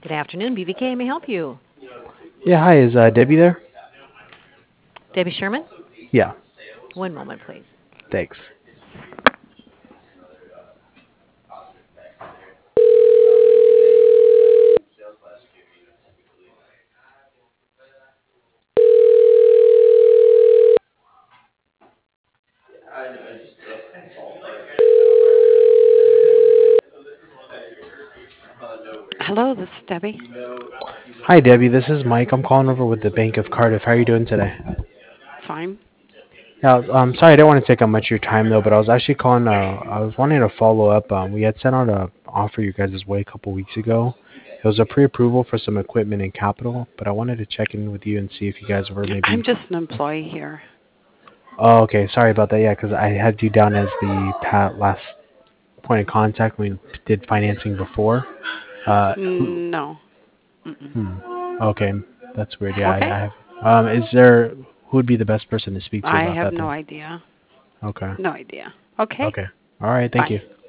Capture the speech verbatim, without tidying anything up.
Good afternoon, B B K. May I help you? Yeah, hi. Is uh, Debbie there? Debbie Sherman? Yeah, One moment, please. thanks. Hello, this is Debbie. Hi, Debbie. This is Mike. I'm calling over with the Bank of Cardiff. How are you doing today? Fine. Yeah, um, sorry, I didn't want to take up much of your time though, but I was actually calling. Uh, I was wanting to follow up. Um, we had sent out a offer you guys' way a couple weeks ago. It was a pre-approval for some equipment and capital, but I wanted to check in with you and see if you guys were I'm maybe. just an employee here. Oh, okay. Sorry about that. Yeah, because I had you down as the pat last point of contact when we did financing before. Uh, who, No. Mm-mm. Hmm. Okay, that's weird. Yeah, I, Okay. I have. Um, is there who would be the best person to speak to I about have that no then? idea. Okay. No idea. Okay. Okay. All right. Thank Bye. you.